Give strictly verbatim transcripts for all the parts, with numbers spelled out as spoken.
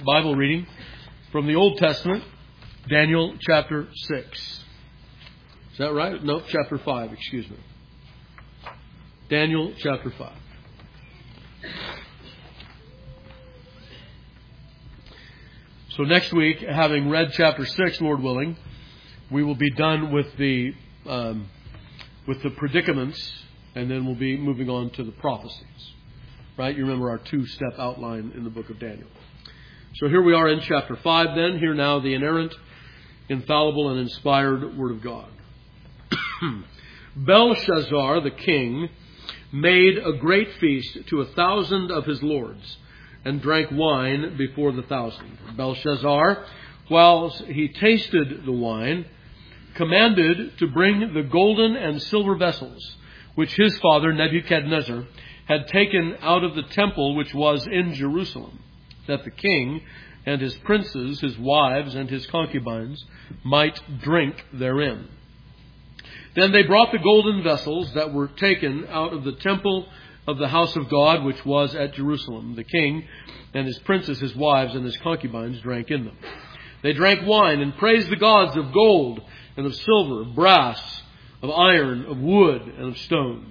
Bible reading from the Old Testament, Daniel chapter six. Is that right? No, chapter five, excuse me. Daniel chapter five. So next week, having read chapter six, Lord willing, we will be done with the um, with the predicaments, and then we'll be moving on to the prophecies. Right? You remember our two-step outline in the book of Daniel. So here we are in chapter five then. Hear now the inerrant, infallible, and inspired Word of God. Belshazzar the king made a great feast to a thousand of his lords, and drank wine before the thousand. Belshazzar, whilst he tasted the wine, commanded to bring the golden and silver vessels, which his father Nebuchadnezzar had taken out of the temple which was in Jerusalem, that the king and his princes, his wives, and his concubines might drink therein. Then they brought the golden vessels that were taken out of the temple of the house of God, which was at Jerusalem. The king and his princes, his wives, and his concubines drank in them. They drank wine and praised the gods of gold and of silver, of brass, of iron, of wood, and of stone.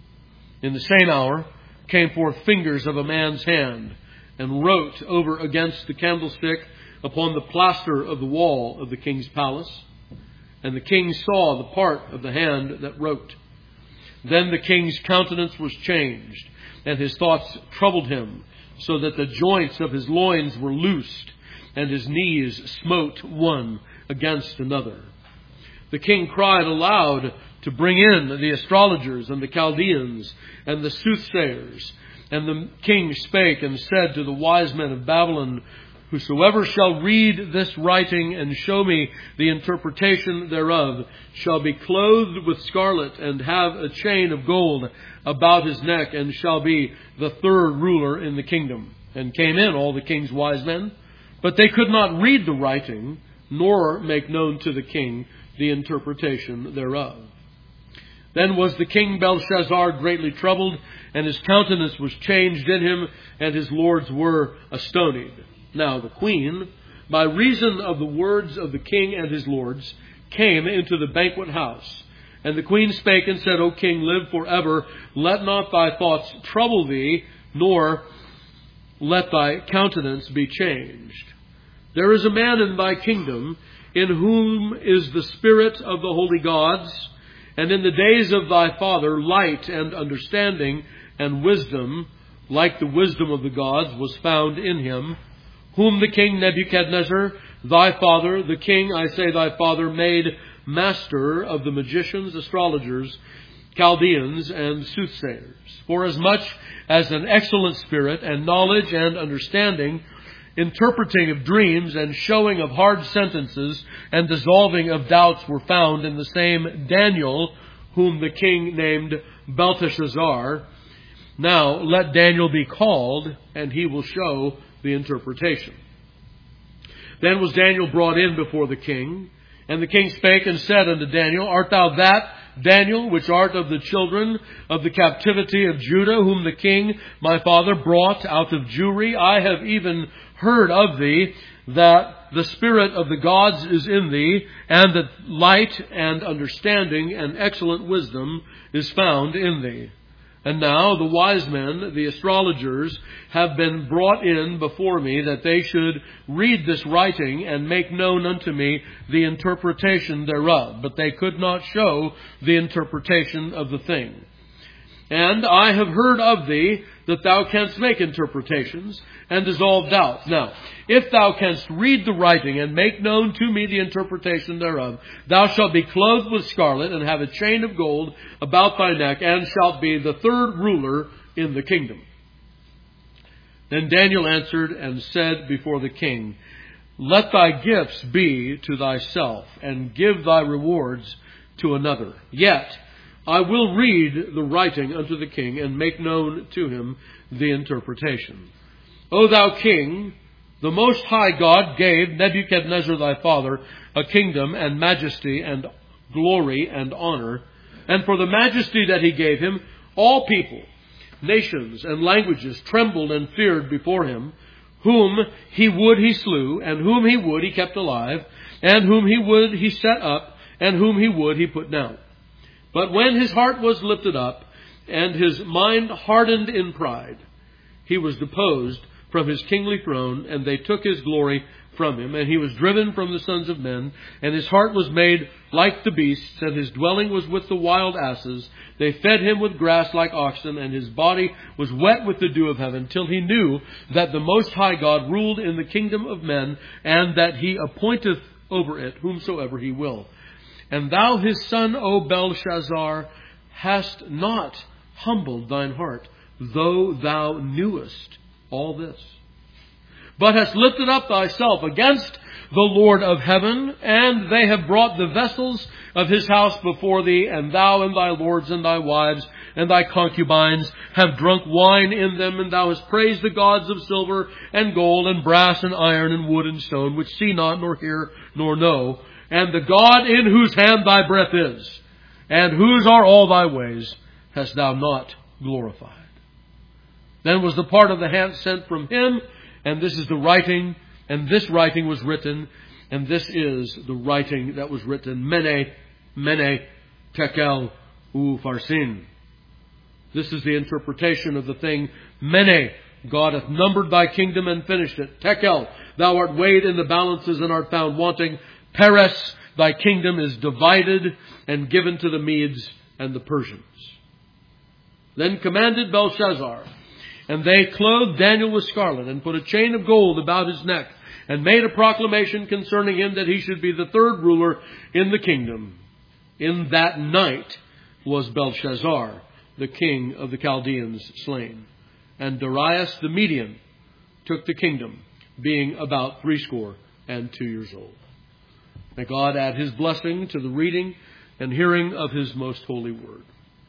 In the same hour came forth fingers of a man's hand, and wrote over against the candlestick upon the plaster of the wall of the king's palace. And the king saw the part of the hand that wrote. Then the king's countenance was changed, and his thoughts troubled him, so that the joints of his loins were loosed, and his knees smote one against another. The king cried aloud to bring in the astrologers and the Chaldeans and the soothsayers. And the king spake and said to the wise men of Babylon, whosoever shall read this writing and show me the interpretation thereof shall be clothed with scarlet and have a chain of gold about his neck, and shall be the third ruler in the kingdom. And came in all the king's wise men, but they could not read the writing, nor make known to the king the interpretation thereof. Then was the king Belshazzar greatly troubled, and his countenance was changed in him, and his lords were astonied. Now the queen, by reason of the words of the king and his lords, came into the banquet house. And the queen spake and said, O king, live forever. Let not thy thoughts trouble thee, nor let thy countenance be changed. There is a man in thy kingdom, in whom is the spirit of the holy gods, and in the days of thy father light and understanding and wisdom, like the wisdom of the gods, was found in him, whom the king Nebuchadnezzar, thy father, the king, I say thy father, made master of the magicians, astrologers, Chaldeans, and soothsayers. Forasmuch as an excellent spirit and knowledge and understanding, interpreting of dreams and showing of hard sentences and dissolving of doubts were found in the same Daniel, whom the king named Belteshazzar. Now let Daniel be called, and he will show the interpretation. Then was Daniel brought in before the king, and the king spake and said unto Daniel, Art thou that Daniel, which art of the children of the captivity of Judah, whom the king my father brought out of Jewry? I have even heard of thee, that the spirit of the gods is in thee, and that light and understanding and excellent wisdom is found in thee. And now the wise men, the astrologers, have been brought in before me, that they should read this writing and make known unto me the interpretation thereof. But they could not show the interpretation of the thing. And I have heard of thee that thou canst make interpretations and dissolve doubts. Now, if thou canst read the writing and make known to me the interpretation thereof, thou shalt be clothed with scarlet and have a chain of gold about thy neck, and shalt be the third ruler in the kingdom. Then Daniel answered and said before the king, Let thy gifts be to thyself, and give thy rewards to another. Yet I will read the writing unto the king, and make known to him the interpretation. O thou king, the Most High God gave Nebuchadnezzar thy father a kingdom and majesty and glory and honor. And for the majesty that he gave him, all people, nations, and languages trembled and feared before him, Whom he would he slew, and whom he would he kept alive, and whom he would he set up, and whom he would he put down. But when his heart was lifted up, and his mind hardened in pride, he was deposed from his kingly throne, and they took his glory from him, and he was driven from the sons of men, and his heart was made like the beasts, and his dwelling was with the wild asses. They fed him with grass like oxen, and his body was wet with the dew of heaven, till he knew that the Most High God ruled in the kingdom of men, and that he appointeth over it whomsoever he will. And thou, his son, O Belshazzar, hast not humbled thine heart, though thou knewest all this, but hast lifted up thyself against the Lord of heaven, and they have brought the vessels of his house before thee, and thou and thy lords and thy wives and thy concubines have drunk wine in them, and thou hast praised the gods of silver and gold and brass and iron and wood and stone, which see not, nor hear, nor know, and the God in whose hand thy breath is, and whose are all thy ways, hast thou not glorified. Then was the part of the hand sent from him, and this is the writing, and this writing was written, and this is the writing that was written, Mene, Mene, Tekel, Upharsin. This is the interpretation of the thing, Mene, God hath numbered thy kingdom and finished it. Tekel, thou art weighed in the balances and art found wanting. Peres, thy kingdom is divided and given to the Medes and the Persians. Then commanded Belshazzar, and they clothed Daniel with scarlet, and put a chain of gold about his neck, and made a proclamation concerning him that he should be the third ruler in the kingdom. In that night was Belshazzar, the king of the Chaldeans, slain. And Darius the Median took the kingdom, being about threescore and two years old. May God add his blessing to the reading and hearing of his most holy word.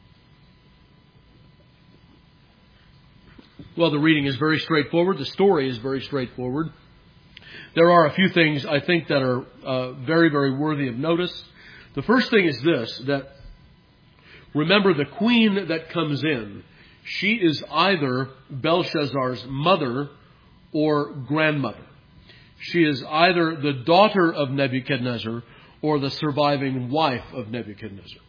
Well, the reading is very straightforward. The story is very straightforward. There are a few things I think that are uh, very, very worthy of notice. The first thing is this, that remember the queen that comes in, she is either Belshazzar's mother or grandmother. She is either the daughter of Nebuchadnezzar or the surviving wife of Nebuchadnezzar.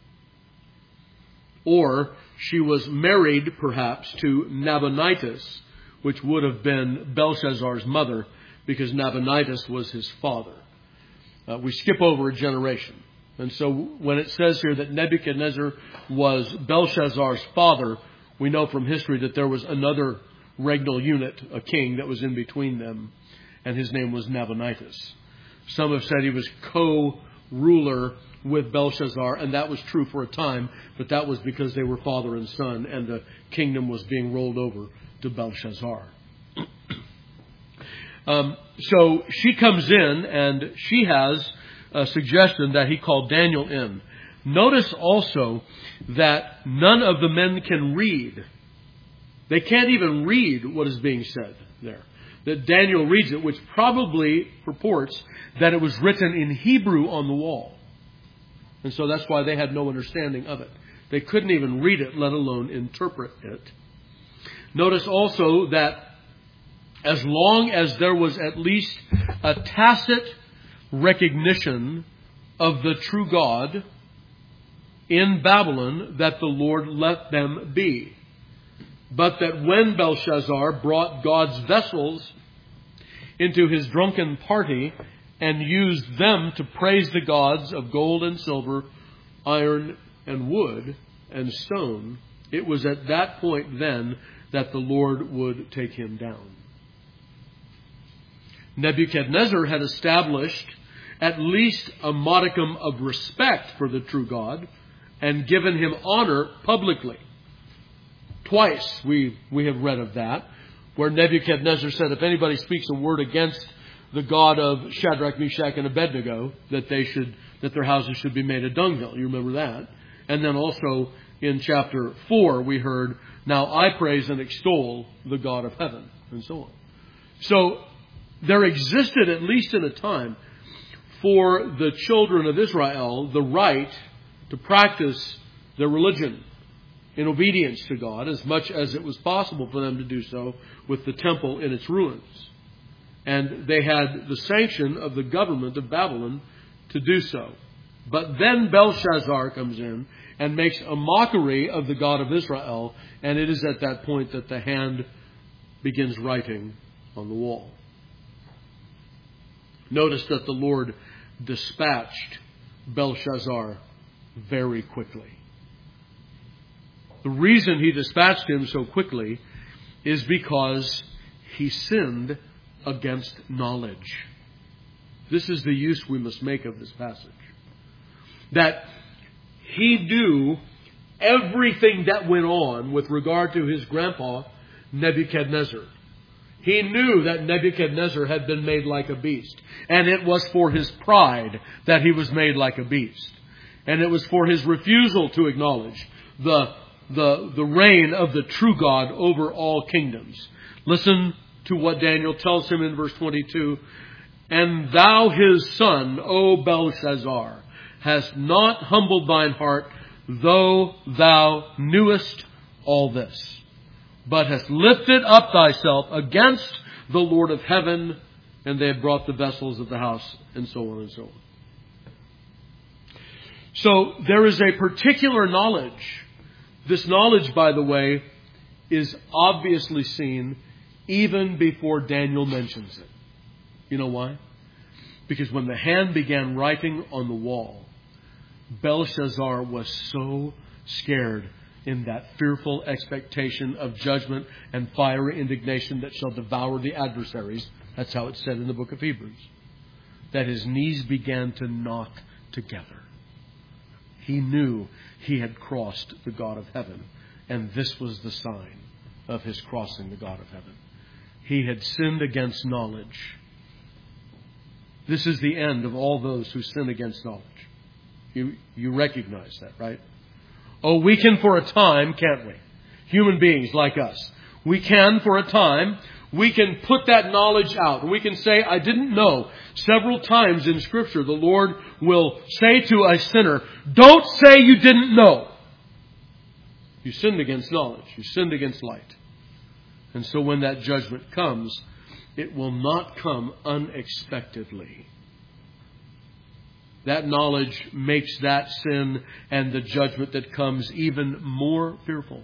Or she was married, perhaps, to Nabonidus, which would have been Belshazzar's mother, because Nabonidus was his father. Uh, we skip over a generation. And so when it says here that Nebuchadnezzar was Belshazzar's father, we know from history that there was another regnal unit, a king, that was in between them, and his name was Nabonidus. Some have said he was co-ruler with Belshazzar, and that was true for a time, but that was because they were father and son, and the kingdom was being rolled over to Belshazzar. um, so she comes in, and she has a suggestion that he called Daniel in. Notice also that none of the men can read. They can't even read what is being said there. That Daniel reads it, which probably purports that it was written in Hebrew on the wall. And so that's why they had no understanding of it. They couldn't even read it, let alone interpret it. Notice also that as long as there was at least a tacit recognition of the true God in Babylon, that the Lord let them be. But that when Belshazzar brought God's vessels into his drunken party and used them to praise the gods of gold and silver, iron and wood and stone, it was at that point then that the Lord would take him down. Nebuchadnezzar had established at least a modicum of respect for the true God and given him honor publicly. Twice we, we have read of that, where Nebuchadnezzar said if anybody speaks a word against the God of Shadrach, Meshach, and Abednego, that they should that their houses should be made a dunghill. You remember that? And then also in chapter four we heard, now I praise and extol the God of heaven, and so on. So there existed, at least in a time, for the children of Israel the right to practice their religion in obedience to God, as much as it was possible for them to do so with the temple in its ruins. And they had the sanction of the government of Babylon to do so. But then Belshazzar comes in and makes a mockery of the God of Israel. And it is at that point that the hand begins writing on the wall. Notice that the Lord dispatched Belshazzar very quickly. The reason he dispatched him so quickly is because he sinned against knowledge. This is the use we must make of this passage. That he knew everything that went on with regard to his grandpa, Nebuchadnezzar. He knew that Nebuchadnezzar had been made like a beast. And it was for his pride that he was made like a beast. And it was for his refusal to acknowledge the, the, the reign of the true God over all kingdoms. Listen to what Daniel tells him in verse twenty-two. And thou his son, O Belshazzar, hast not humbled thine heart, though thou knewest all this, but hast lifted up thyself against the Lord of heaven, and they have brought the vessels of the house, and so on and so on. So there is a particular knowledge. This knowledge, by the way, is obviously seen even before Daniel mentions it. You know why? Because when the hand began writing on the wall, Belshazzar was so scared in that fearful expectation of judgment and fiery indignation that shall devour the adversaries. That's how it's said in the book of Hebrews. That his knees began to knock together. He knew he had crossed the God of heaven. And this was the sign of his crossing the God of heaven. He had sinned against knowledge. This is the end of all those who sin against knowledge. You, you recognize that, right? Oh, we can for a time, can't we? Human beings like us. We can for a time. We can put that knowledge out. We can say, I didn't know. Several times in Scripture, the Lord will say to a sinner, don't say you didn't know. You sinned against knowledge. You sinned against light. And so when that judgment comes, it will not come unexpectedly. That knowledge makes that sin and the judgment that comes even more fearful.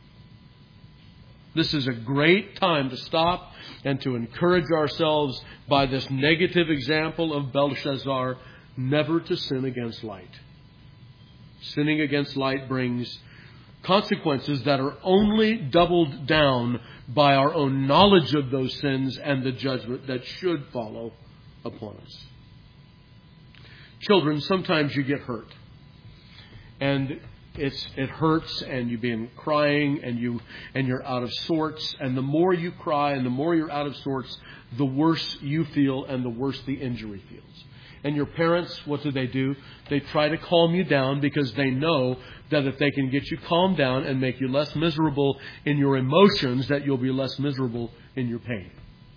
This is a great time to stop and to encourage ourselves by this negative example of Belshazzar, never to sin against light. Sinning against light brings consequences that are only doubled down by our own knowledge of those sins and the judgment that should follow upon us. Children, sometimes you get hurt. And it's it hurts and you've been crying and you and you're out of sorts, and the more you cry and the more you're out of sorts, the worse you feel and the worse the injury feels. And your parents, what do they do? They try to calm you down because they know that if they can get you calmed down and make you less miserable in your emotions, that you'll be less miserable in your pain.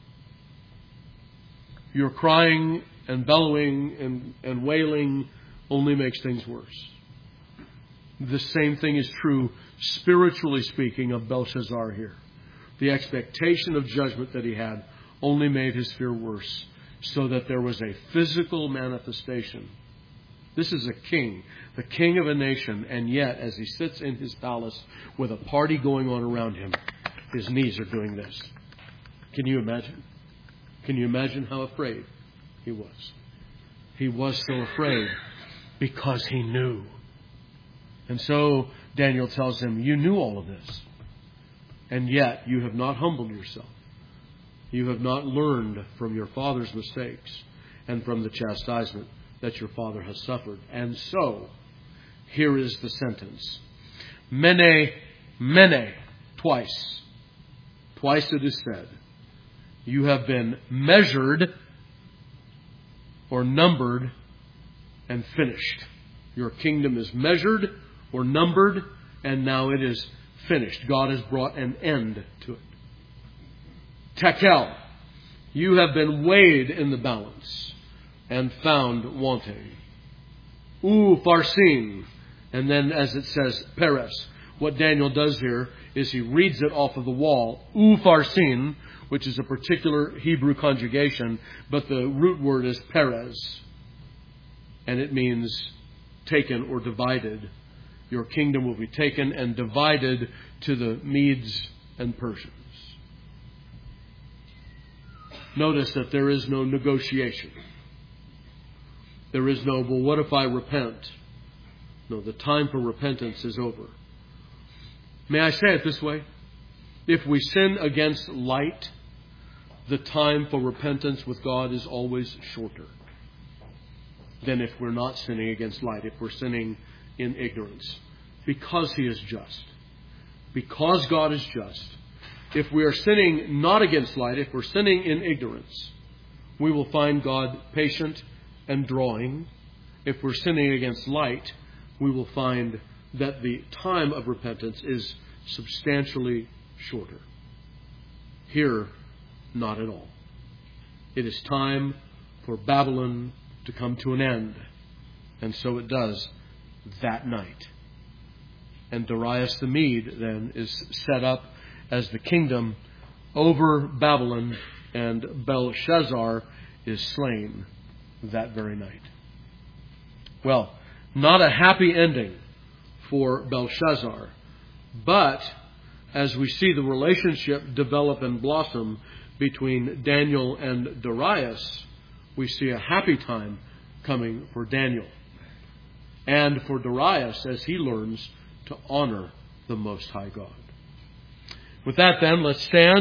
Your crying and bellowing and, and wailing only makes things worse. The same thing is true, spiritually speaking, of Belshazzar here. The expectation of judgment that he had only made his fear worse, so that there was a physical manifestation. This is a king, the king of a nation, and yet as he sits in his palace with a party going on around him, his knees are doing this. Can you imagine? Can you imagine how afraid he was? He was so afraid because he knew. And so Daniel tells him, you knew all of this, and yet you have not humbled yourself. You have not learned from your father's mistakes and from the chastisement that your father has suffered. And so, here is the sentence. Mene, mene, twice. Twice it is said. You have been measured or numbered and finished. Your kingdom is measured or numbered, and now it is finished. God has brought an end to it. Tekel, you have been weighed in the balance and found wanting. U Farsin, and then as it says, Peres. What Daniel does here is he reads it off of the wall. Upharsin, which is a particular Hebrew conjugation, but the root word is Perez. And it means taken or divided. Your kingdom will be taken and divided to the Medes and Persians. Notice that there is no negotiation. There is no, well, what if I repent? No, the time for repentance is over. May I say it this way? If we sin against light, the time for repentance with God is always shorter than if we're not sinning against light, if we're sinning in ignorance. Because He is just. Because God is just. If we are sinning not against light, if we're sinning in ignorance, we will find God patient and drawing. If we're sinning against light, we will find that the time of repentance is substantially shorter. Here, not at all. It is time for Babylon to come to an end. And so it does that night. And Darius the Mede then is set up as the kingdom over Babylon, and Belshazzar is slain that very night. Well, not a happy ending for Belshazzar, but as we see the relationship develop and blossom between Daniel and Darius, we see a happy time coming for Daniel and for Darius as he learns to honor the Most High God. With that then, let's stand.